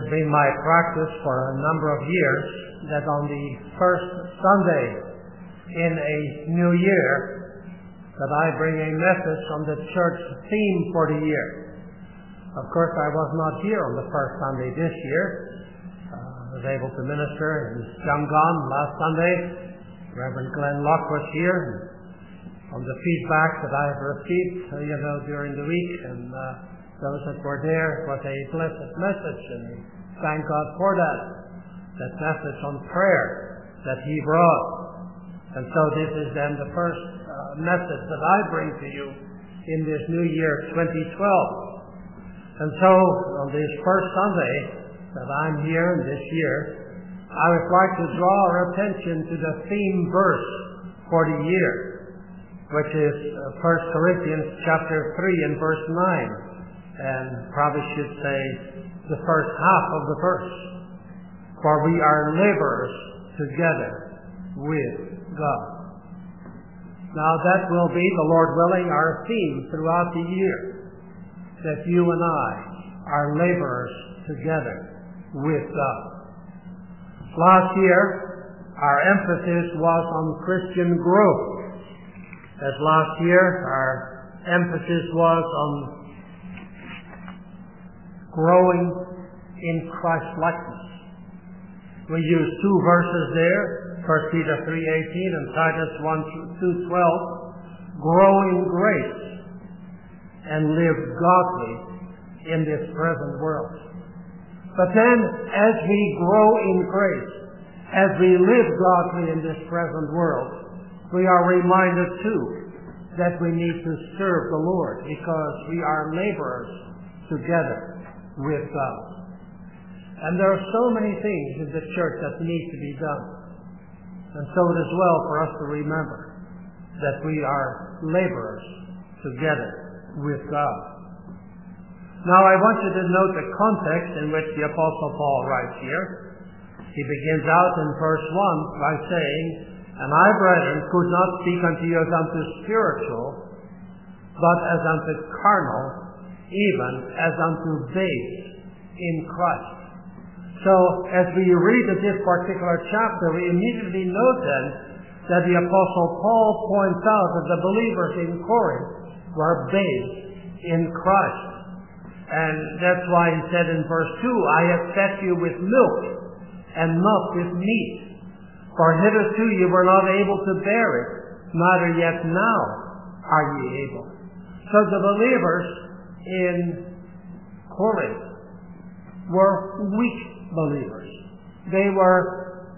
has been my practice for a number of years that on the first Sunday in a new year that I bring a message from the church theme for the year. Of course, I was not here on the first Sunday this year. I was able to minister in Yangon last Sunday. Reverend Glenn Locke was here. From the feedback that I have received, during the week, and those that were there, it was a blessed message, and thank God for that message on prayer that he brought. And so this is then the first message that I bring to you in this new year 2012. And so on this first Sunday that I'm here in this year, I would like to draw our attention to the theme verse for the year, which is 1 Corinthians chapter 3 and verse 9. And probably should say the first half of the verse. For we are laborers together with God. Now that will be, the Lord willing, our theme throughout the year. That you and I are laborers together with God. Last year, our emphasis was on Christian growth. As last year, our emphasis was on growing in Christ-likeness. We use two verses there, 1 Peter 3:18 and Titus 1:2-12. Grow in grace and live godly in this present world. But then, as we grow in grace, as we live godly in this present world, we are reminded too that we need to serve the Lord, because we are laborers together with God. And there are so many things in the church that need to be done. And so it is well for us to remember that we are laborers together with God. Now I want you to note the context in which the Apostle Paul writes here. He begins out in verse 1 by saying, And I, brethren, could not speak unto you as unto spiritual, but as unto carnal, even as unto babes in Christ. So, as we read this particular chapter, we immediately note then that the Apostle Paul points out that the believers in Corinth were babes in Christ. And that's why he said in verse 2, I have fed you with milk and not with meat. For hitherto you were not able to bear it, neither yet now are ye able. So the believers in Corinth were weak believers. They were,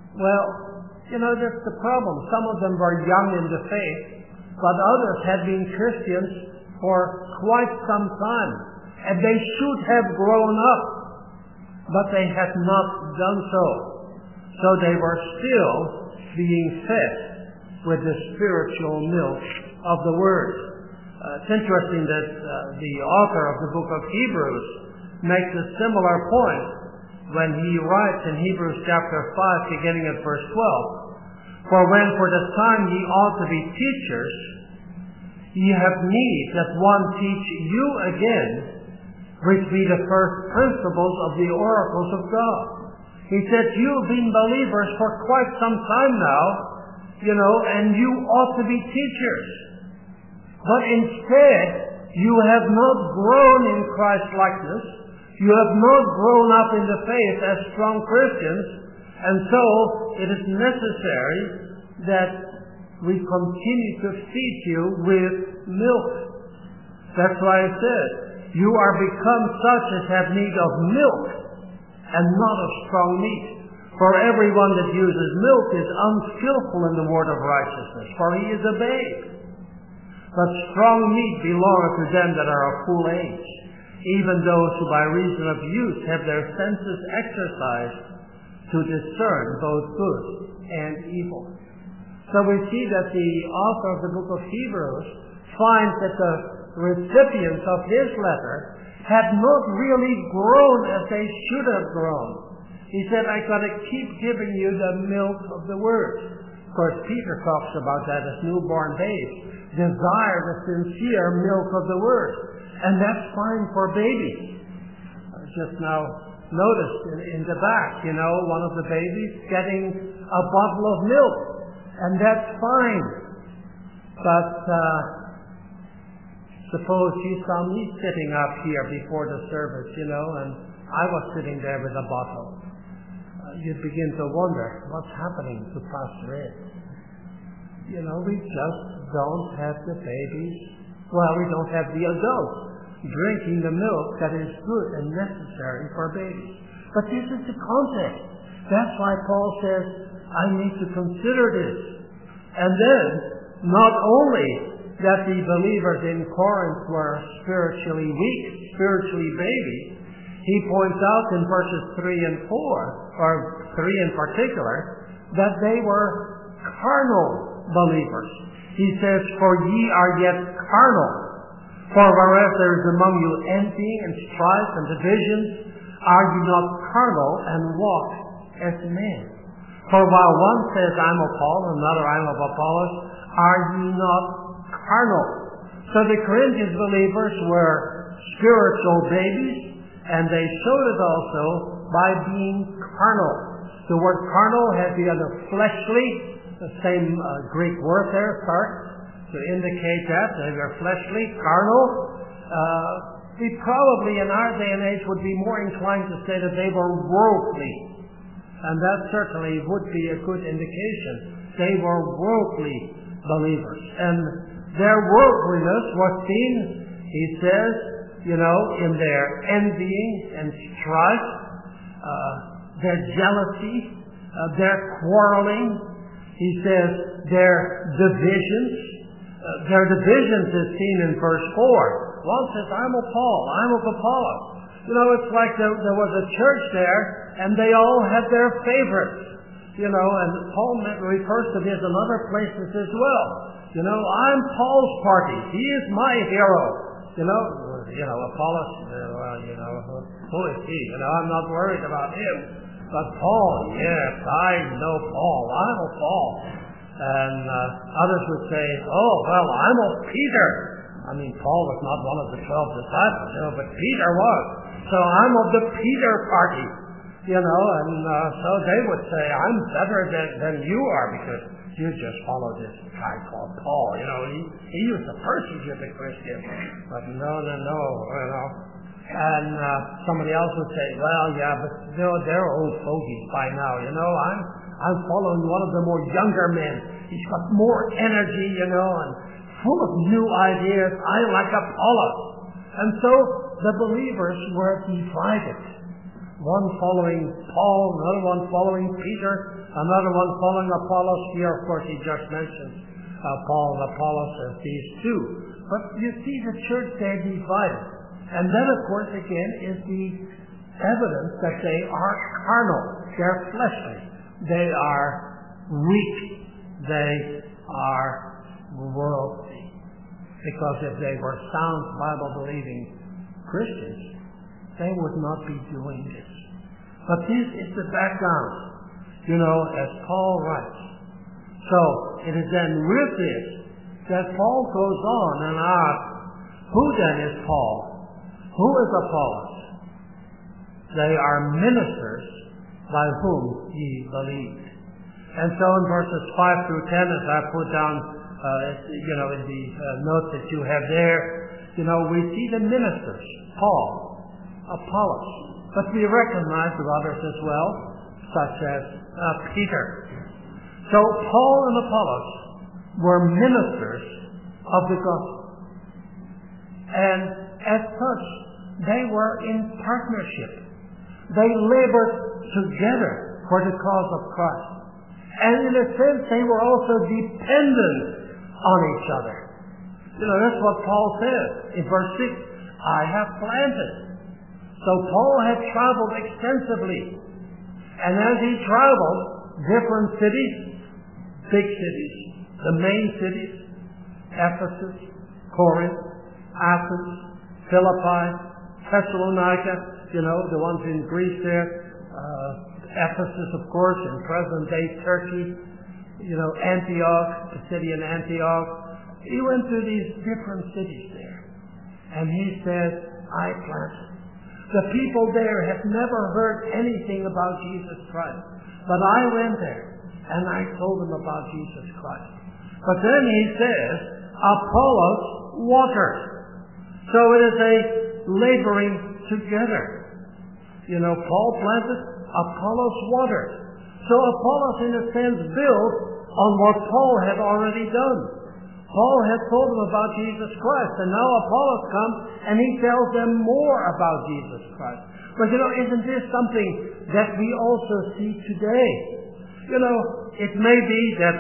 that's the problem. Some of them were young in the faith, but others had been Christians for quite some time, and they should have grown up, but they had not done so. So they were still being fed with the spiritual milk of the Word. It's interesting that the author of the book of Hebrews makes a similar point when he writes in Hebrews chapter 5, beginning at verse 12. For when for the time ye ought to be teachers, ye have need that one teach you again, which be the first principles of the oracles of God. He said, you've been believers for quite some time now, and you ought to be teachers. But instead, you have not grown in Christ-likeness. You have not grown up in the faith as strong Christians. And so, it is necessary that we continue to feed you with milk. That's why it says, you are become such as have need of milk and not of strong meat. For everyone that uses milk is unskillful in the word of righteousness, for he is a babe. But strong meat belongeth to them that are of full age, even those who by reason of use have their senses exercised to discern both good and evil. So we see that the author of the book of Hebrews finds that the recipients of his letter had not really grown as they should have grown. He said, I got to keep giving you the milk of the Word. Of course, Peter talks about that as newborn babes. Desire the sincere milk of the Word. And that's fine for babies. Just now noticed in the back, one of the babies getting a bottle of milk, and that's fine. But suppose you saw me sitting up here before the service, and I was sitting there with a bottle. You'd begin to wonder, what's happening to Pastor Ed? We just don't have the babies. Well, we don't have the adults drinking the milk that is good and necessary for babies. But this is the context. That's why Paul says, I need to consider this. And then, not only that the believers in Corinth were spiritually weak, spiritually babies, he points out in verses 3 and 4, or 3 in particular, that they were carnal believers. He says, for ye are yet carnal. For whereas there is among you envying and strife and divisions, are ye not carnal and walk as men? For while one says, I'm of Paul, and another, I'm of Apollos, are ye not carnal? So the Corinthian believers were spiritual babies, and they showed it also by being carnal. The word carnal has the other fleshly, the same Greek word there, sarx, to indicate that they were fleshly, carnal. We probably in our day and age would be more inclined to say that they were worldly. And that certainly would be a good indication. They were worldly believers. And their worldliness was seen, he says, in their envying and strife, their jealousy, their quarreling. He says their divisions. Their divisions is seen in verse 4. One says, I'm of Paul, I'm of Apollos. It's like there was a church there, and they all had their favorites. And Paul refers to this in other places as well. I'm Paul's party. He is my hero. Apollos, who is he? I'm not worried about him. But Paul, yes, I know Paul. I'm of Paul. And others would say, oh, well, I'm of Peter. Paul was not one of the 12 disciples, but Peter was. So I'm of the Peter party, and so they would say, I'm better than you are because you just follow this guy called Paul. He used to persecute the Christians. But no. And somebody else would say, well, yeah, but they're old fogies by now. I'm following one of the more younger men. He's got more energy, and full of new ideas. I like Apollos. And so the believers were divided. One following Paul, another one following Peter, another one following Apollos. Here, of course, he just mentions Paul and Apollos as these two. But you see the church there divided. And then, of course, again, is the evidence that they are carnal. They're fleshly. They are weak. They are worldly. Because if they were sound Bible-believing Christians, they would not be doing this. But this is the background, as Paul writes. So, it is then with this that Paul goes on and asks, who then is Paul? Who is Apollos? They are ministers by whom ye believed. And so in verses 5 through 10, as I put down, in the note that you have there, we see the ministers, Paul, Apollos, but we recognize the others as well, such as Peter. So Paul and Apollos were ministers of the gospel. And as such, they were in partnership. They labored together for the cause of Christ. And in a sense, they were also dependent on each other. That's what Paul says in verse 6. I have planted. So Paul had traveled extensively. And as he traveled, different cities, big cities, the main cities, Ephesus, Corinth, Athens, Philippi, Thessalonica, the ones in Greece there, Ephesus, of course, in present-day Turkey, Antioch, the city in Antioch. He went to these different cities there. And he said, I planted. The people there have never heard anything about Jesus Christ. But I went there, and I told them about Jesus Christ. But then he says, Apollos watered. So it is a laboring together. Paul planted, Apollos watered. So Apollos, in a sense, built on what Paul had already done. Paul had told them about Jesus Christ, and now Apollos comes and he tells them more about Jesus Christ. But isn't this something that we also see today? It may be that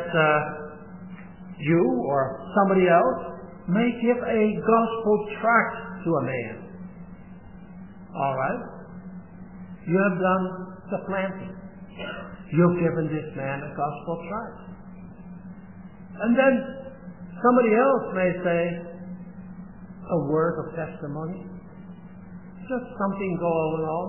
you or somebody else may give a gospel tract to a man. All right? You have done the planting. You've given this man a gospel tract. And then somebody else may say a word of testimony. Just something going on.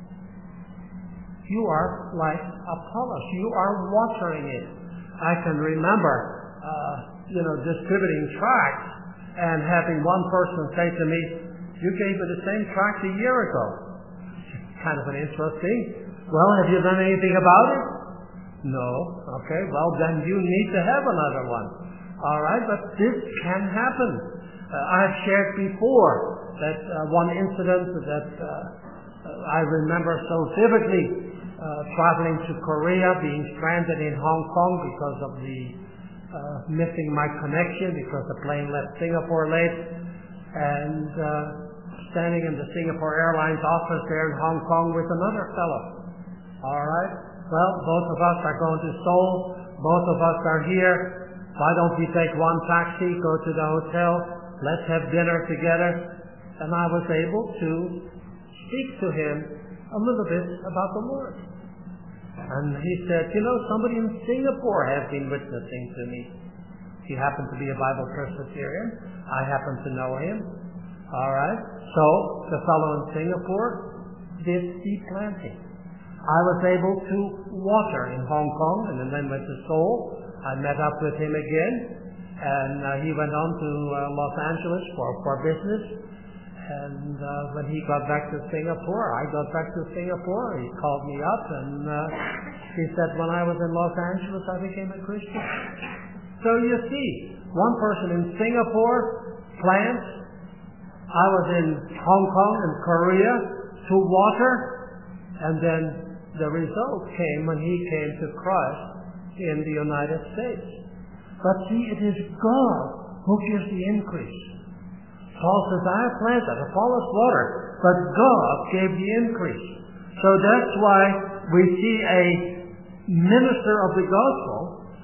You are like Apollos. You are watering it. I can remember, distributing tracts and having one person say to me, you gave me the same tract a year ago. Kind of an interesting. Well, have you done anything about it? No. Okay, well, then you need to have another one. All right, but this can happen. I've shared before that one incident that I remember so vividly, traveling to Korea, being stranded in Hong Kong because of the missing my connection because the plane left Singapore late, and standing in the Singapore Airlines office there in Hong Kong with another fellow. All right, well, both of us are going to Seoul, both of us are here. Why don't we take one taxi, go to the hotel, let's have dinner together? And I was able to speak to him a little bit about the Lord. And he said, somebody in Singapore has been witnessing to me. He happened to be a Bible Presbyterian. I happen to know him. All right. So the fellow in Singapore did seed planting. I was able to water in Hong Kong, and then went to Seoul. I met up with him again, and he went on to Los Angeles for business. And when he got back to Singapore, I got back to Singapore. He called me up, and he said, when I was in Los Angeles, I became a Christian. So you see, one person in Singapore plants. I was in Hong Kong and Korea to water, and then the result came when he came to Christ in the United States. But see, it is God who gives the increase. Paul says, I have planted, Apollos watered, but God gave the increase. So that's why we see a minister of the gospel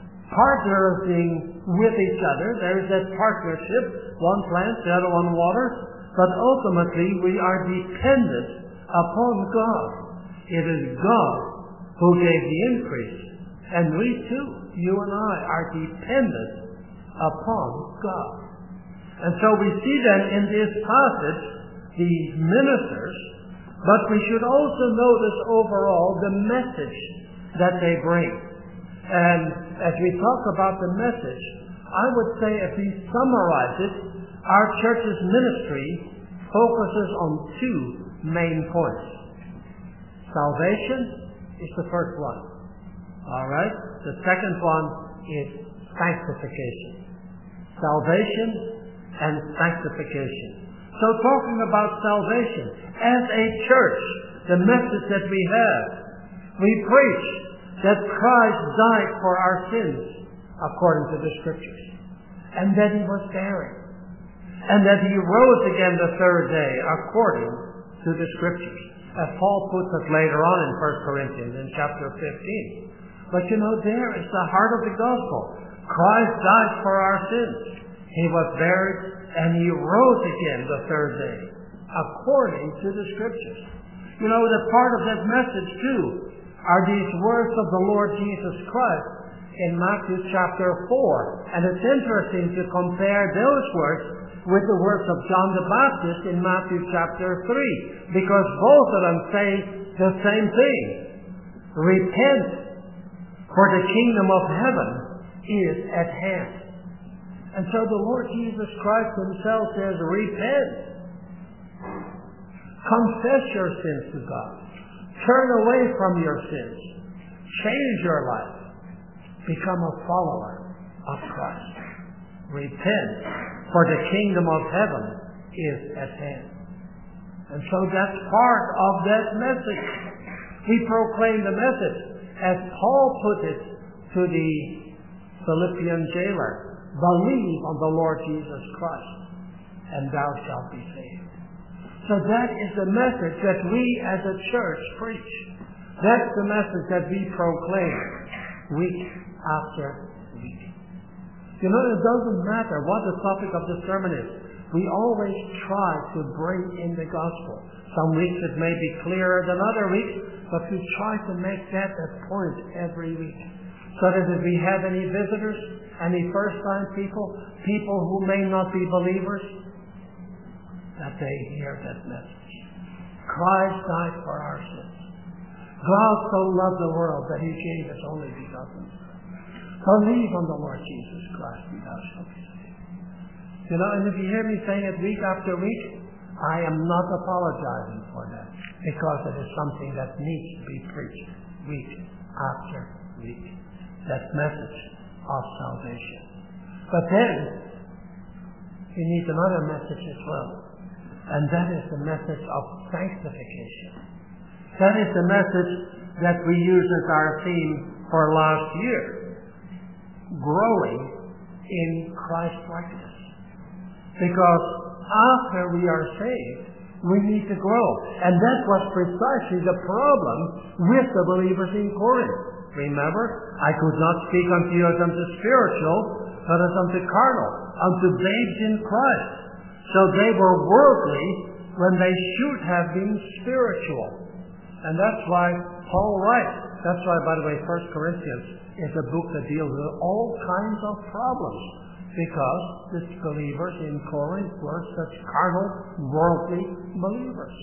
partnering with each other. There is that partnership. One plants, the other one waters. But ultimately, we are dependent upon God. It is God who gave the increase. And we too, you and I, are dependent upon God. And so we see then in this passage these ministers, but we should also notice overall the message that they bring. And as we talk about the message, I would say if we summarize it, our church's ministry focuses on two main points. Salvation is the first one. All right? The second one is sanctification. Salvation and sanctification. So talking about salvation, as a church, the message that we have, we preach that Christ died for our sins according to the Scriptures, and that He was buried, and that He rose again the third day according to the Scriptures, as Paul puts it later on in 1 Corinthians in chapter 15. But there is the heart of the gospel. Christ died for our sins. He was buried, and He rose again the third day, according to the Scriptures. The part of that message, too, are these words of the Lord Jesus Christ in Matthew chapter 4. And it's interesting to compare those words with the words of John the Baptist in Matthew chapter 3, because both of them say the same thing. Repent, for the kingdom of heaven is at hand. And so the Lord Jesus Christ Himself says, repent. Confess your sins to God. Turn away from your sins. Change your life. Become a follower of Christ. Repent, for the kingdom of heaven is at hand. And so that's part of that message. We proclaim the message as Paul put it to the Philippian jailer. Believe on the Lord Jesus Christ, and thou shalt be saved. So that is the message that we as a church preach. That's the message that we proclaim week after week. You know, it doesn't matter what the topic of the sermon is. We always try to bring in the gospel. Some weeks it may be clearer than other weeks, but we try to make that a point every week. So that if we have any visitors, any first-time people who may not be believers, that they hear that message. Christ died for our sins. God so loved the world that He gave His only begotten Son. Believe on the Lord Jesus Christ, and thou shalt be saved. You know, and if you hear me saying it week after week, I am not apologizing for that, because it is something that needs to be preached week after week. That message of salvation. But then, we need another message as well, and that is the message of sanctification. That is the message that we use as our theme for last year. Growing in Christ-likeness. Because after we are saved, we need to grow. And that was precisely the problem with the believers in Corinth. Remember, I could not speak unto you as unto spiritual, but as unto carnal, unto babes in Christ. So they were worldly when they should have been spiritual. And that's why Paul writes. That's why, by the way, 1 Corinthians is a book that deals with all kinds of problems, because the believers in Corinth were such carnal, worldly believers.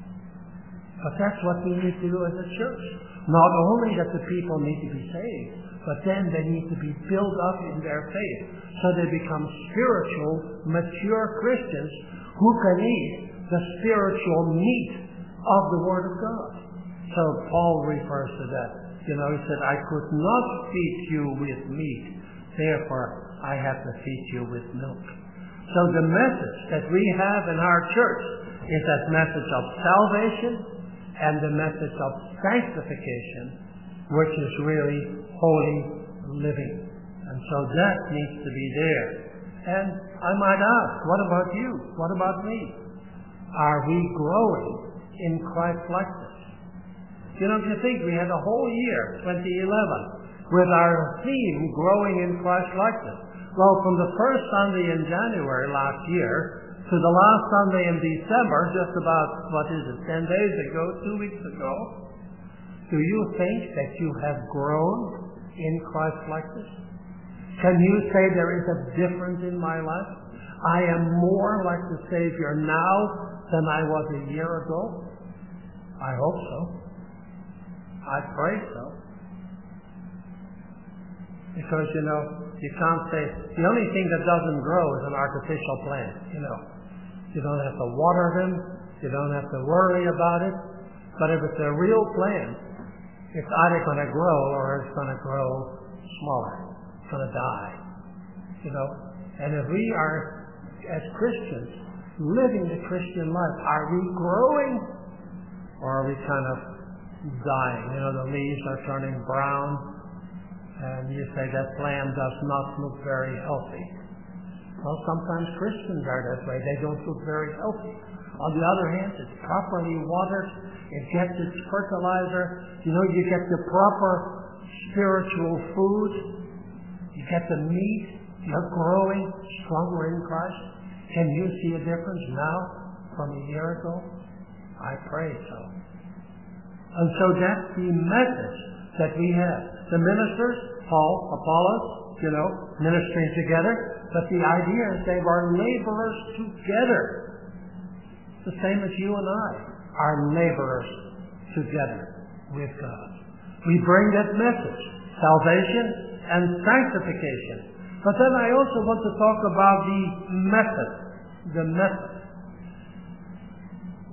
But that's what we need to do as a church. Not only that the people need to be saved, but then they need to be built up in their faith, so they become spiritual, mature Christians who can eat the spiritual meat of the Word of God. So Paul refers to that. You know, he said, I could not feed you with meat, therefore I have to feed you with milk. So the message that we have in our church is that message of salvation and the message of sanctification, which is really holy living. And so that needs to be there. And I might ask, what about you? What about me? Are we growing in Christ-likeness? You know, if you think we had a whole year, 2011, with our theme, growing in Christ-likeness. Well, from the first Sunday in January last year to the last Sunday in December, just about, 10 days ago, 2 weeks ago, do you think that you have grown in Christ-likeness? Can you say there is a difference in my life? I am more like the Savior now than I was a year ago? I hope so. I pray so. Because, you know, you can't say, the only thing that doesn't grow is an artificial plant, you know. You don't have to water them, you don't have to worry about it. But if it's a real plant, it's either going to grow or it's going to grow smaller. It's going to die, you know. And if we are, as Christians, living the Christian life, are we growing or are we kind of dying? You know, the leaves are turning brown. And you say that plant does not look very healthy. Well, sometimes Christians are that way. They don't look very healthy. On the other hand, it's properly watered. It gets its fertilizer. You know, you get the proper spiritual food. You get the meat. You're growing stronger in Christ. Can you see a difference now from a year ago? I pray so. And so that's the message that we have. The ministers, Paul, Apollos, you know, ministering together, but the idea is they were laborers together. The same as you and I are laborers together with God. We bring that message, salvation and sanctification. But then I also want to talk about the method. The method.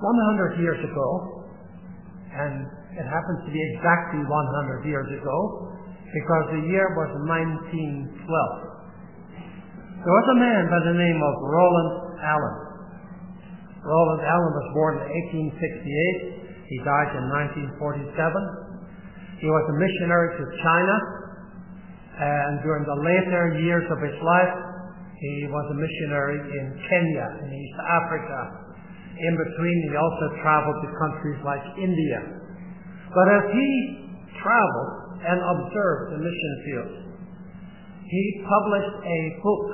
100 years ago, and it happens to be exactly 100 years ago, because the year was 1912. There was a man by the name of Roland Allen. Roland Allen was born in 1868. He died in 1947. He was a missionary to China, and during the later years of his life, he was a missionary in Kenya, in East Africa. In between, he also traveled to countries like India. But as he traveled and observed the mission field, he published a book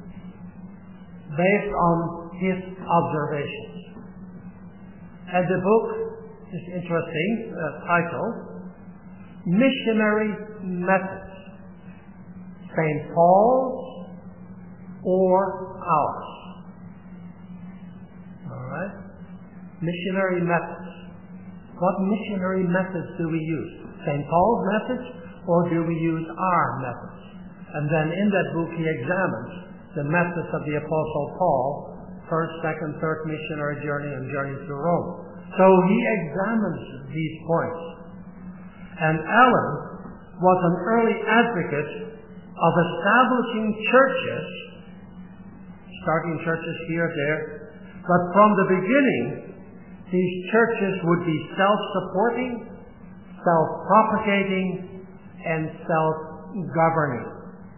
based on his observations. And the book is interesting, titled Missionary Methods, St. Paul's or Ours. All right? Missionary methods. What missionary methods do we use? St. Paul's methods, or do we use our methods? And then in that book he examines the methods of the Apostle Paul, first, second, third missionary journey and journey to Rome. So he examines these points. And Allen was an early advocate of establishing churches, starting churches here and there, but from the beginning, these churches would be self-supporting, self-propagating, and self-governing.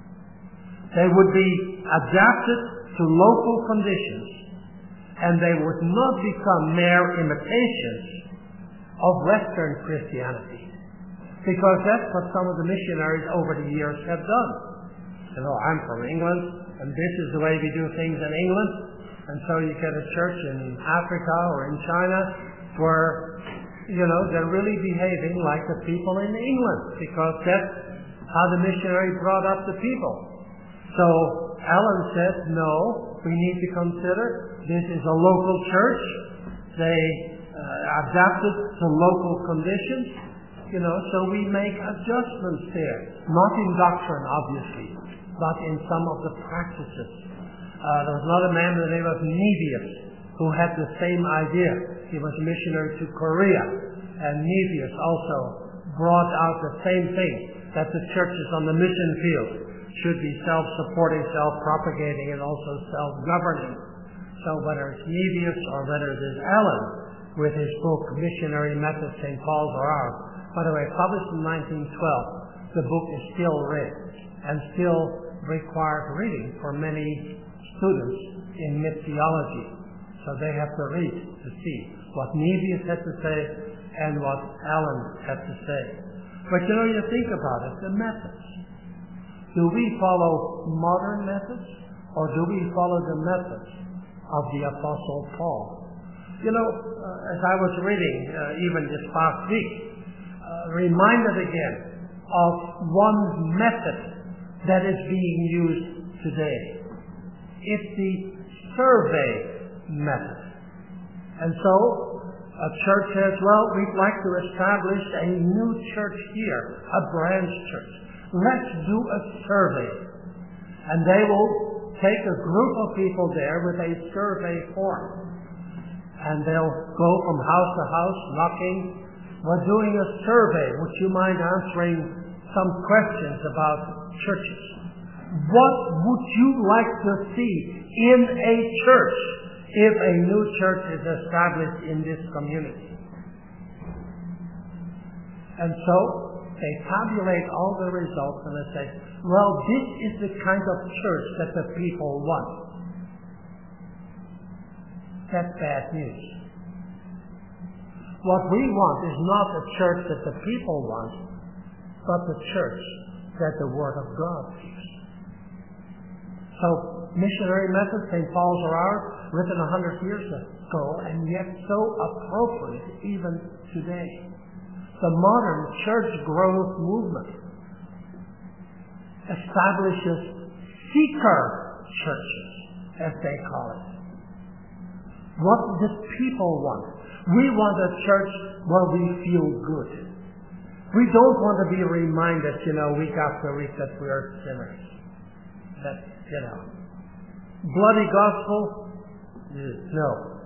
They would be adapted to local conditions, and they would not become mere imitations of Western Christianity, because that's what some of the missionaries over the years have done. You know, I'm from England, and this is the way we do things in England, and so you get a church in Africa or in China where, you know, they're really behaving like the people in England, because that's how the missionary brought up the people. So Allen said, no, we need to consider this is a local church. They adapted to local conditions, you know, so we make adjustments there. Not in doctrine, obviously, but in some of the practices. There was another man by the name of Nevius who had the same idea. He was a missionary to Korea, and Nevius also brought out the same thing, that the churches on the mission field should be self-supporting, self-propagating, and also self-governing. So whether it's Nevius or whether it is Allen with his book, Missionary Methods, St. Paul's or Ours, by the way, published in 1912, the book is still read and still requires reading for many students in mid-theology. So they have to read to see what Nevius had to say and what Allen had to say. But you know, you think about it, the methods. Do we follow modern methods, or do we follow the methods of the Apostle Paul? You know, as I was reading even this past week, reminded again of one method that is being used today. It's the survey method. And so a church says, well, we'd like to establish a new church here, a branch church. Let's do a survey. And they will take a group of people there with a survey form. And they'll go from house to house knocking. We're doing a survey. Would you mind answering some questions about churches? What would you like to see in a church if a new church is established in this community? And so they tabulate all the results and they say, well, this is the kind of church that the people want. That's bad news. What we want is not the church that the people want, but the church that the Word of God gives. So, missionary methods, St. Paul's or Ours, written 100 years ago, and yet so appropriate even today. The modern church growth movement establishes seeker churches, as they call it. What do people want? We want a church where we feel good. We don't want to be reminded, week after week that we are sinners. That, bloody gospel? No.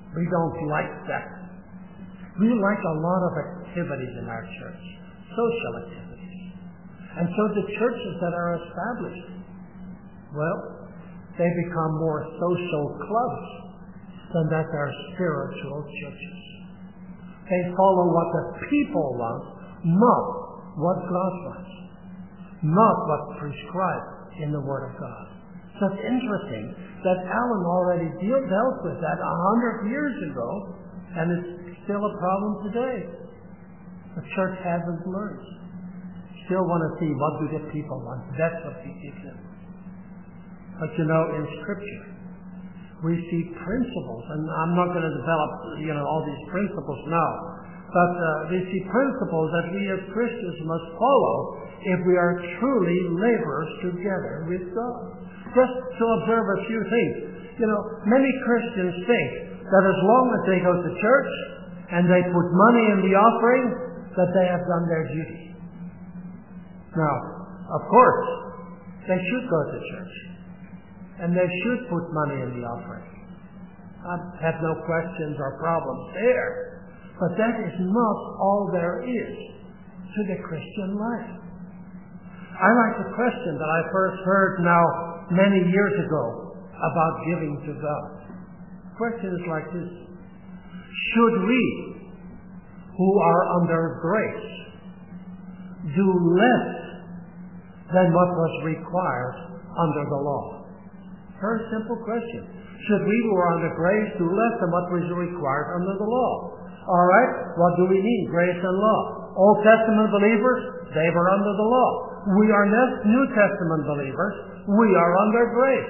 We don't like that. We like a lot of activities in our church, social activities. And so the churches that are established, well, they become more social clubs than that they're spiritual churches. They follow what the people want, not what God wants, not what's prescribed in the Word of God. So it's interesting that Allen already dealt with that 100 years ago, and it's still a problem today. The church hasn't learned. Still want to see what do the people want. That's what we teach them. But in Scripture, we see principles, and I'm not going to develop, all these principles now, but we see principles that we as Christians must follow if we are truly laborers together with God. Just to observe a few things. Many Christians think that as long as they go to church and they put money in the offering, that they have done their duty. Now, of course, they should go to church. And they should put money in the offering. I have no questions or problems there. But that is not all there is to the Christian life. I like the question that I first heard now many years ago about giving to God. The question is like this. Should we, who are under grace, do less than what was required under the law? Very simple question. Should we who are under grace do less than what was required under the law? All right, what do we mean? Grace and law. Old Testament believers, they were under the law. We are New Testament believers. We are under grace.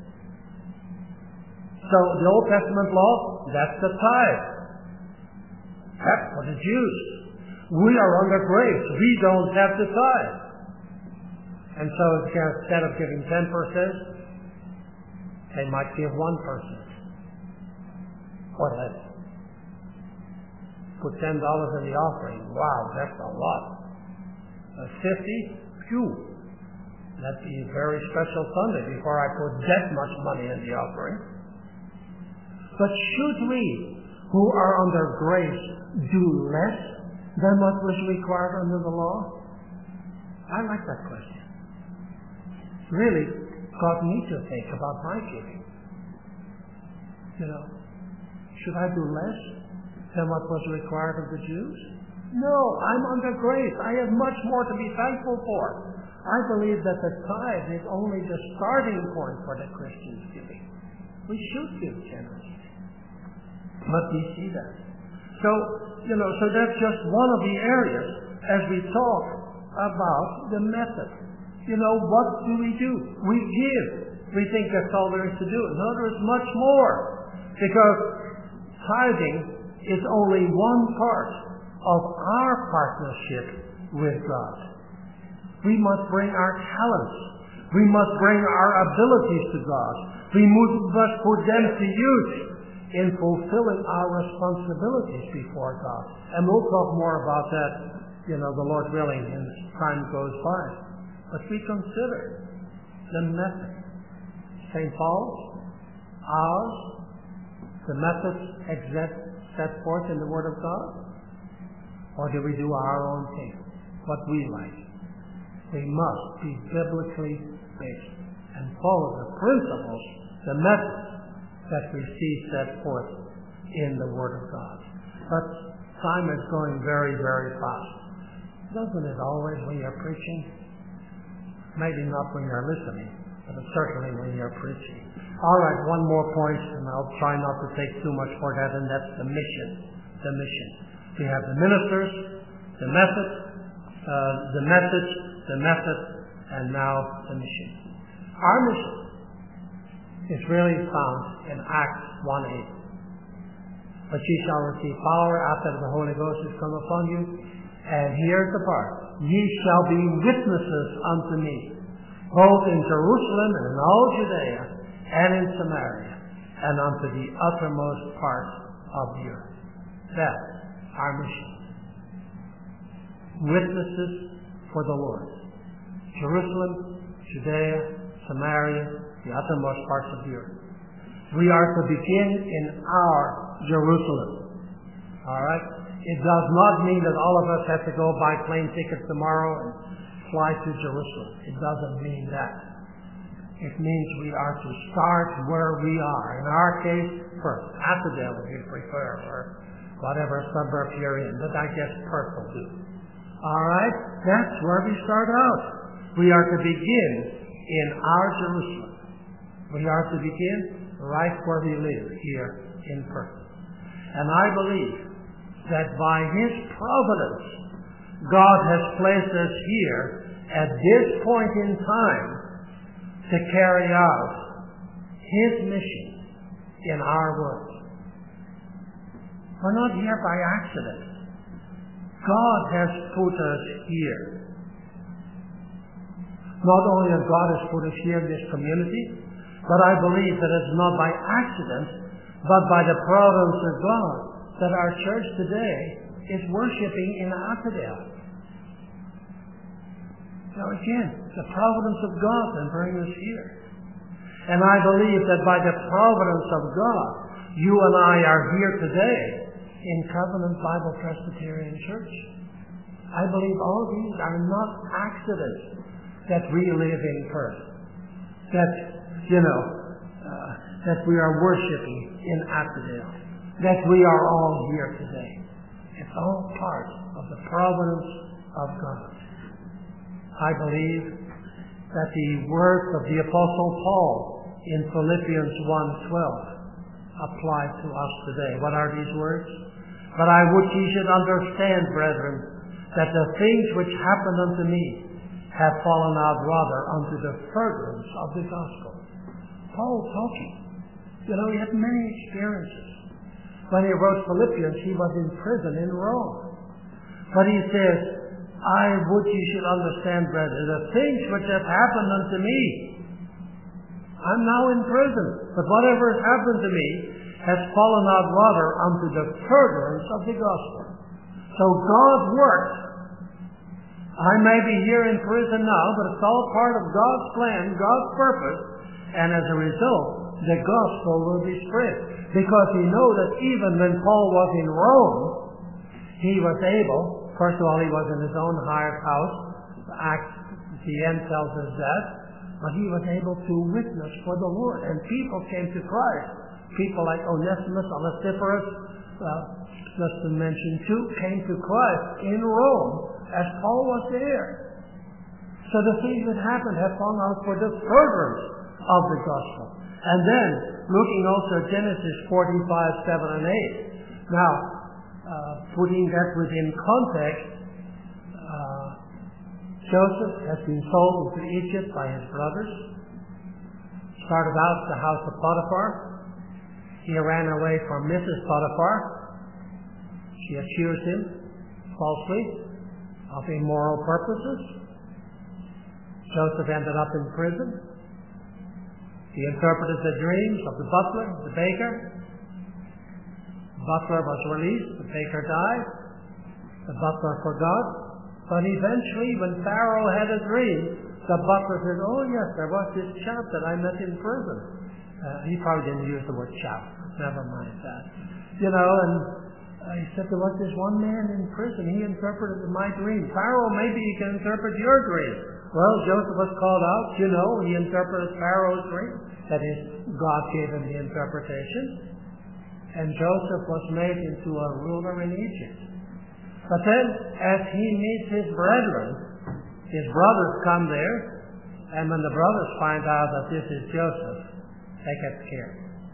So the Old Testament law, that's the tithe. That's for the Jews. We are under grace. We don't have the tithe. And so instead of giving 10%, they might give 1%. Or less. Put $10 in the offering. Wow, that's a lot. 50? Phew. That'd be a very special Sunday before I put that much money in the offering. But should we, who are under grace, do less than what was required under the law? I like that question. Really got me to think about my giving. Should I do less than what was required of the Jews? No, I'm under grace. I have much more to be thankful for. I believe that the tithe is only the starting point for the Christian's giving. We should give generously. But we see that. So that's just one of the areas as we talk about the method. What do? We give. We think that's all there is to do. No, there is much more. Because tithing is only one part of our partnership with God. We must bring our talents. We must bring our abilities to God. We must put them to use in fulfilling our responsibilities before God. And we'll talk more about that, the Lord willing, as time goes by. But we consider the method. St. Paul's, ours, the methods set forth in the Word of God? Or do we do our own thing, what we like? We must be biblically based and follow the principles, the methods that we see set forth in the Word of God. But time is going very, very fast. Doesn't it always when you're preaching? Maybe not when you're listening, but certainly when you're preaching. All right, one more point, and I'll try not to take too much for that, and that's the mission. The mission. We have the ministers, the method, the message, the method, and now the mission. Our mission is really found in Acts 1:8. But ye shall receive power after the Holy Ghost is come upon you. And here's the part. Ye shall be witnesses unto me, both in Jerusalem and in all Judea and in Samaria, and unto the uttermost parts of the earth. That's our mission. Witnesses for the Lord. Jerusalem, Judea, Samaria, the uttermost parts of the earth. We are to begin in our Jerusalem. All right? It does not mean that all of us have to go buy plane tickets tomorrow and fly to Jerusalem. It doesn't mean that. It means we are to start where we are. In our case, first, Asphodel if you prefer, or whatever suburb you're in, but I guess Perth will do. All right? That's where we start out. We are to begin in our Jerusalem. We are to begin right where we live, here in Perth. And I believe that by His providence, God has placed us here at this point in time to carry out His mission in our world. We're not here by accident. God has put us here. Not only has God has put us here in this community, but I believe that it's not by accident, but by the providence of God that our church today is worshiping in Asphodel. Now again, the providence of God can bring us here. And I believe that by the providence of God, you and I are here today in Covenant Bible Presbyterian Church. I believe all these are not accidents that we live in Perth. That, that we are worshiping in Asphodel. That we are all here today. It's all part of the providence of God. I believe that the words of the Apostle Paul in Philippians 1:12 apply to us today. What are these words? But I would ye should understand, brethren, that the things which happened unto me have fallen out rather unto the furtherance of the gospel. Paul talking. He had many experiences. When he wrote Philippians, he was in prison in Rome. But he says, I would ye should understand, brethren, the things which have happened unto me. I'm now in prison, but whatever has happened to me has fallen out rather unto the furtherance of the gospel. So God worked. I may be here in prison now, but it's all part of God's plan, God's purpose, and as a result, the gospel will be spread. Because we know that even when Paul was in Rome, he was able, first of all, he was in his own hired house. The end tells us that. But he was able to witness for the Lord. And people came to Christ. People like Onesimus, Onesiphorus, just to mention two, came to Christ in Rome as Paul was there. So the things that happened have fallen out for the furtherance of the gospel. And then, looking also at Genesis 45:7 and 8. Now, putting that within context, Joseph has been sold into Egypt by his brothers. Started out at the house of Potiphar. He ran away from Mrs. Potiphar. She accused him falsely of immoral purposes. Joseph ended up in prison. He interpreted the dreams of the butler, the baker. The butler was released. The baker died. The butler forgot. But eventually, when Pharaoh had a dream, the butler said, oh yes, there was this chap that I met in prison. He probably didn't use the word chap. Never mind that. And he said, there was this one man in prison. He interpreted my dream. Pharaoh, maybe he can interpret your dream. Well, Joseph was called out. He interpreted Pharaoh's dream. That is, God gave him the interpretation. And Joseph was made into a ruler in Egypt. But then, as he meets his brethren, his brothers come there, and when the brothers find out that this is Joseph, they get scared.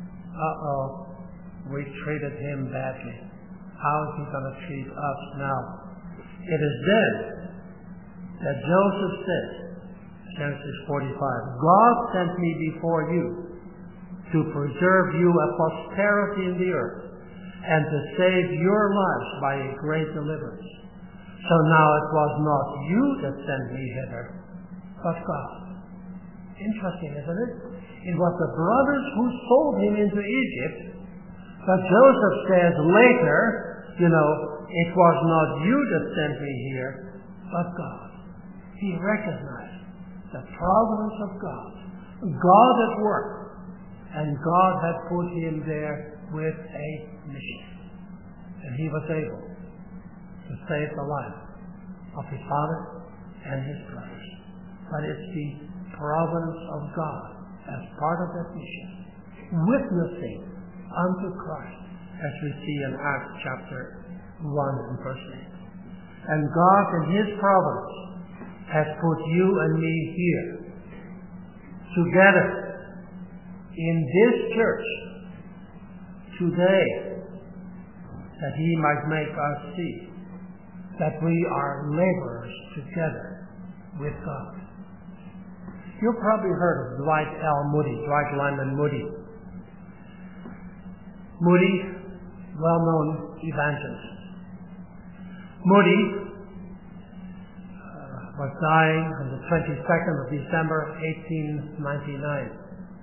We treated him badly. How is he going to treat us now? It is then that Joseph said, Genesis 45, God sent me before you to preserve you a posterity in the earth, and to save your lives by a great deliverance. So now it was not you that sent me hither, but God. Interesting, isn't it? It was the brothers who sold him into Egypt, but Joseph says later, it was not you that sent me here, but God. He recognized the providence of God. God at work. And God had put him there with a mission. And he was able to save the life of his father and his brothers. But it's the providence of God as part of that mission, witnessing unto Christ, as we see in Acts chapter 1 and verse 8. And God in his providence has put you and me here together in this church today, that he might make us see that we are laborers together with God. You've probably heard of Dwight Lyman Moody. Moody, well-known evangelist. Moody was dying on the 22nd of December, 1899.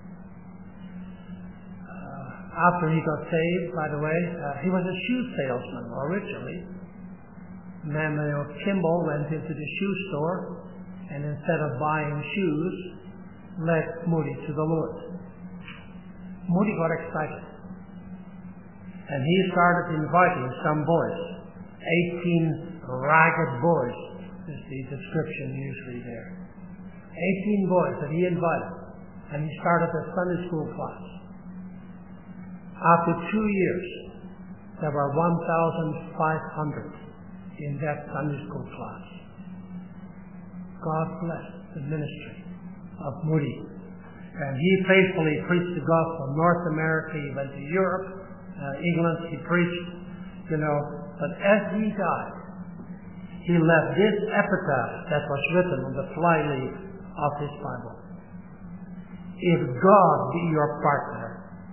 After he got saved, by the way, he was a shoe salesman originally. Manuel Kimball went into the shoe store and instead of buying shoes, led Moody to the Lord. Moody got excited. And he started inviting some boys, 18 ragged boys, is the description usually there. 18 boys that he invited. And he started a Sunday school class. After 2 years, there were 1,500 in that Sunday school class. God blessed the ministry of Moody. And he faithfully preached the gospel in North America. He went to Europe, England. He preached, But as he died, he left this epitaph that was written on the flyleaf of his Bible. If God be your partner,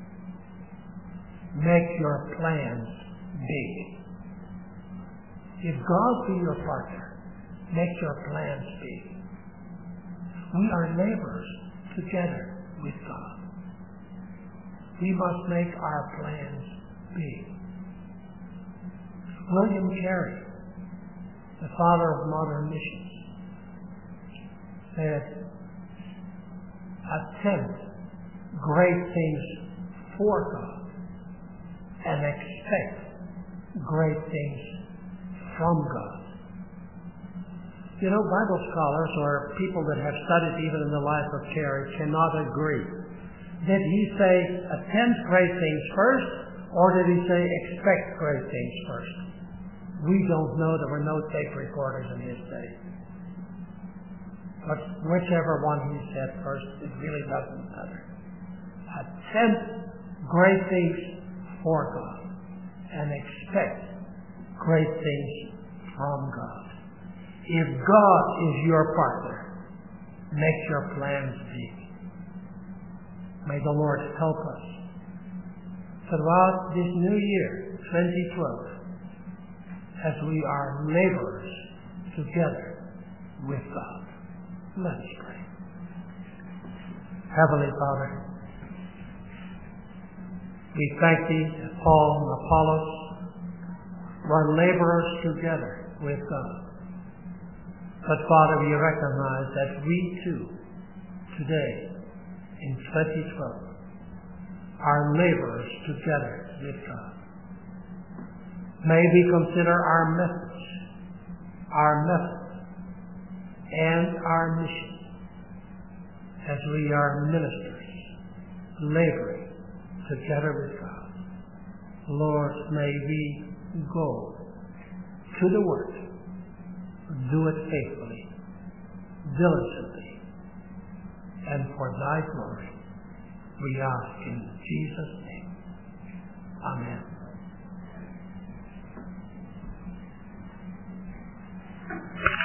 make your plans big. If God be your partner, make your plans big. We are laborers together with God. We must make our plans big. William Carey, the father of modern missions, said, attempt great things for God and expect great things from God. Bible scholars or people that have studied even in the life of Carey cannot agree. Did he say attempt great things first, or did he say expect great things first? We don't know. There were no tape recorders in his day. But whichever one he said first, it really doesn't matter. Attempt great things for God and expect great things from God. If God is your partner, make your plans big. May the Lord help us throughout this new year, 2012, as we are laborers together with God. Let us pray. Heavenly Father, we thank Thee that Paul and Apollos were laborers together with God. But Father, we recognize that we too, today, in 2012, are laborers together with God. May we consider our methods, and our mission as we are ministers, laboring together with God. Lord, may we go to the work, do it faithfully, diligently, and for Thy glory. We ask in Jesus' name. Amen.